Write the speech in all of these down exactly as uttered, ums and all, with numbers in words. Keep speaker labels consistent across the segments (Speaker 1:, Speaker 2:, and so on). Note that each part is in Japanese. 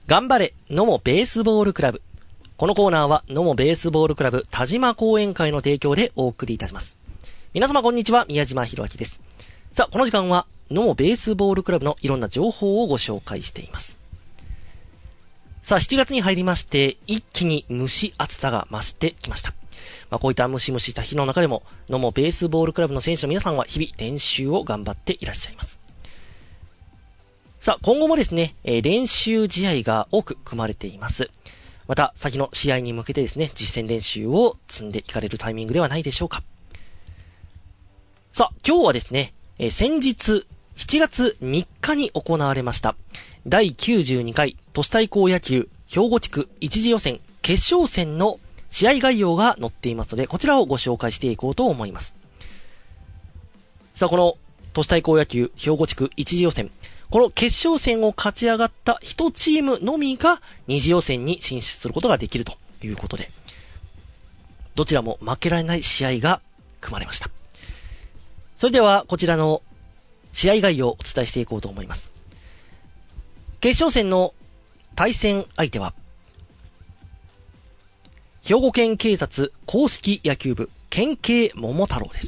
Speaker 1: 頑張れ野茂ベースボールクラブ。このコーナーは野茂ベースボールクラブ田島講演会の提供でお送りいたします。皆様こんにちは、宮島博明です。さあ、この時間は野茂ベースボールクラブのいろんな情報をご紹介しています。さあ、しちがつに入りまして一気に蒸し暑さが増してきました。まあ、こういったムシムシした日の中でも野茂ベースボールクラブの選手の皆さんは日々練習を頑張っていらっしゃいます。さあ、今後もですね、えー、練習試合が多く組まれています。また、先の試合に向けてですね、実践練習を積んでいかれるタイミングではないでしょうか。さあ、今日はですね、えー、先日、しちがつみっかに行われました、だいきゅうじゅうにかい都市対抗野球兵庫地区一次予選決勝戦の試合概要が載っていますので、こちらをご紹介していこうと思います。さあ、この都市対抗野球兵庫地区一次予選、この決勝戦を勝ち上がった一チームのみが二次予選に進出することができるということで、どちらも負けられない試合が組まれました。それではこちらの試合概要をお伝えしていこうと思います。決勝戦の対戦相手は兵庫県警察硬式野球部県警桃太郎です。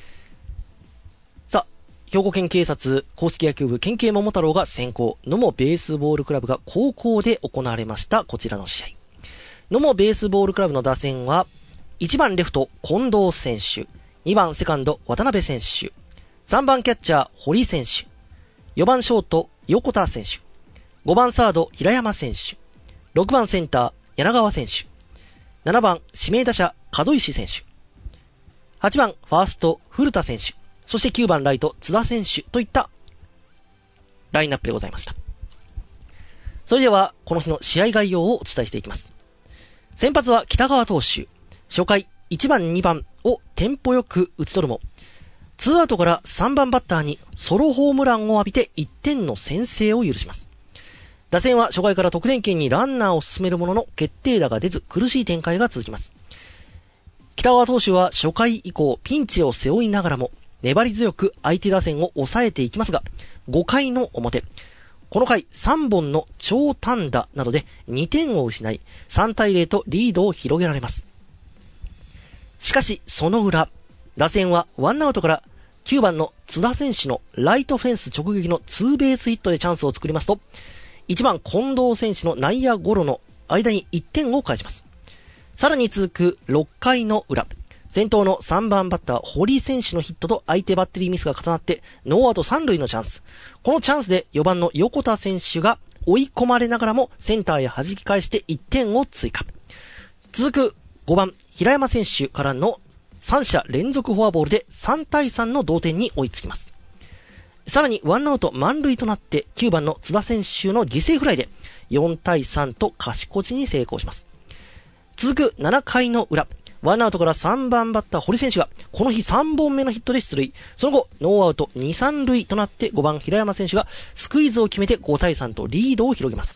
Speaker 1: 兵庫県警察硬式野球部県警桃太郎が先行、野茂ベースボールクラブが後攻で行われましたこちらの試合。野茂ベースボールクラブの打線はいちばんレフト近藤選手、にばんセカンド渡辺選手、さんばんキャッチャー堀選手、よばんショート横田選手、ごばんサード平山選手、ろくばんセンター柳川選手、ななばん指名打者門石選手、はちばんファースト古田選手、そしてきゅうばんライト津田選手といったラインナップでございました。それではこの日の試合概要をお伝えしていきます。先発は北川投手、初回いちばんにばんをテンポよく打ち取るも、ツーアウトからさんばんバッターにソロホームランを浴びていってんの先制を許します。打線は初回から得点圏にランナーを進めるものの決定打が出ず苦しい展開が続きます。北川投手は初回以降ピンチを背負いながらも粘り強く相手打線を抑えていきますが、ごかいの表、この回さんぼんの長短打などでにてんを失いさんたいゼロとリードを広げられます。しかしその裏、打線はワンアウトからきゅうばんの津田選手のライトフェンス直撃のツーベースヒットでチャンスを作りますと、いちばん近藤選手の内野ゴロの間にいってんを返します。さらに続くろっかいの裏、先頭のさんばんバッター堀選手のヒットと相手バッテリーミスが重なってノーアウトさんるいのチャンス。このチャンスでよばんの横田選手が追い込まれながらもセンターへ弾き返していってんを追加。続くごばん平山選手からのさんしゃ連続フォアボールでさんたいさんの同点に追いつきます。さらにワンアウト満塁となってきゅうばんの津田選手の犠牲フライでよんたいさんと勝ち越しに成功します。続くななかいの裏、ワンアウトからさんばんバッター堀選手がこの日さんぼんめのヒットで出塁。その後ノーアウトに、さんるいとなってごばん平山選手がスクイズを決めてごたいさんとリードを広げます。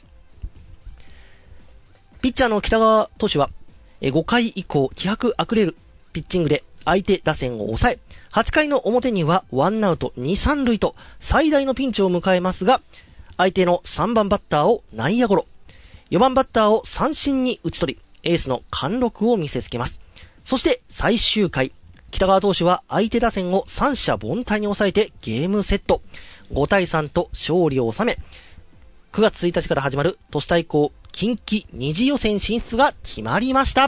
Speaker 1: ピッチャーの北川投手はごかい以降気迫あふれるピッチングで相手打線を抑え、はちかいの表にはワンアウトに、さんるいと最大のピンチを迎えますが、相手のさんばんバッターを内野ゴロ、よばんバッターを三振に打ち取りエースの貫禄を見せつけます。そして最終回、北川投手は相手打線を三者凡退に抑えてゲームセット。ごたいさんと勝利を収め、くがつついたちから始まる都市対抗近畿二次予選進出が決まりました。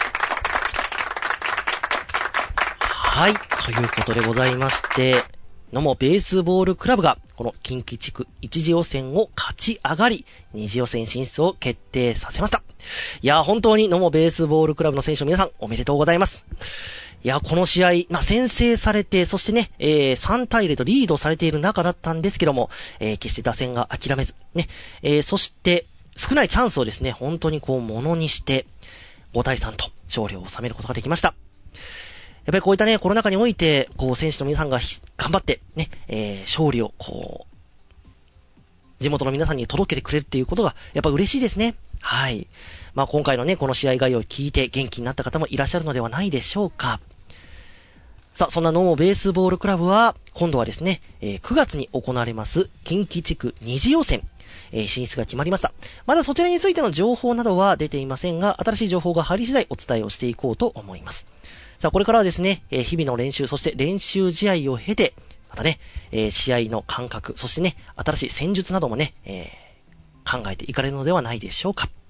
Speaker 1: はい、ということでございまして、野茂ベースボールクラブがこの近畿地区一次予選を勝ち上がり、二次予選進出を決定させました。いや、本当に野茂ベースボールクラブの選手の皆さんおめでとうございます。いや、この試合、まあ、先制されて、そしてね、えー、さんたいゼロとリードされている中だったんですけども、えー、決して打線が諦めず、ね、えー、そして少ないチャンスをですね、本当にこうものにしてごたいさんと勝利を収めることができました。やっぱりこういったね、コロナ禍において、こう、選手の皆さんが頑張って、ね、えー、勝利を、こう、地元の皆さんに届けてくれるっていうことが、やっぱ嬉しいですね。はい。まあ、今回のね、この試合概要を聞いて元気になった方もいらっしゃるのではないでしょうか。さあ、そんな野茂ベースボールクラブは、今度はですね、えー、くがつに行われます、近畿地区二次予選、 えー、進出が決まりました。まだそちらについての情報などは出ていませんが、新しい情報が入り次第お伝えをしていこうと思います。さあ、これからはですね、えー、日々の練習、そして練習試合を経て、またね、えー、試合の感覚、そしてね、新しい戦術などもね、えー、考えていかれるのではないでしょうか。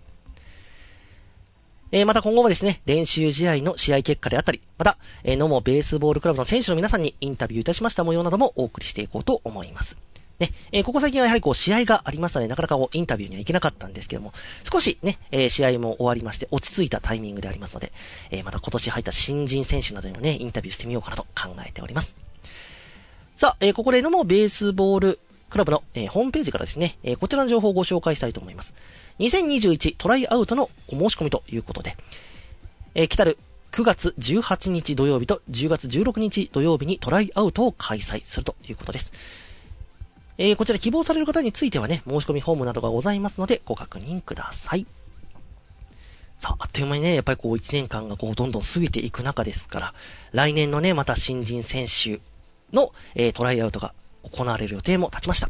Speaker 1: えー、また今後もですね、練習試合の試合結果であったり、また、えー、野茂ベースボールクラブの選手の皆さんにインタビューいたしました模様などもお送りしていこうと思います。ね、えー、ここ最近はやはりこう試合がありましたので、なかなかこうインタビューには行けなかったんですけども、少しね、えー、試合も終わりまして落ち着いたタイミングでありますので、えー、また今年入った新人選手などにもね、インタビューしてみようかなと考えております。さあ、えー、ここで野茂ベースボールクラブの、えー、ホームページからですね、えー、こちらの情報をご紹介したいと思います。にせんにじゅういちトライアウトのお申し込みということで、えー、来たるくがつじゅうはちにち土曜日とじゅうがつじゅうろくにち土曜日にトライアウトを開催するということです。えー、こちら希望される方についてはね、申し込みフォームなどがございますのでご確認ください。さあ、あっという間にね、やっぱりこういちねんかんがこうどんどん過ぎていく中ですから、来年のね、また新人選手の、えー、トライアウトが行われる予定も立ちました。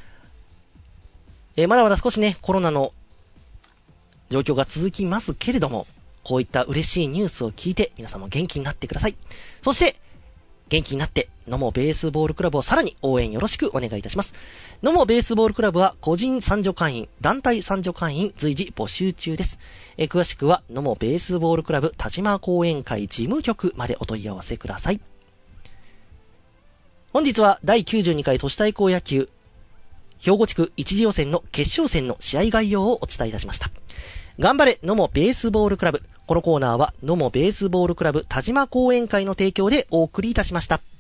Speaker 1: えー、まだまだ少しね、コロナの状況が続きますけれども、こういった嬉しいニュースを聞いて皆さんも元気になってください。そして、元気になって、野茂ベースボールクラブをさらに応援よろしくお願いいたします。野茂ベースボールクラブは個人参助会員、団体参助会員随時募集中です。えー、詳しくは野茂ベースボールクラブ田島講演会事務局までお問い合わせください。本日はだいきゅうじゅうにかい都市対抗野球兵庫地区一次予選の決勝戦の試合概要をお伝えいたしました。頑張れ野茂ベースボールクラブ。このコーナーは野茂ベースボールクラブ田島講演会の提供でお送りいたしました。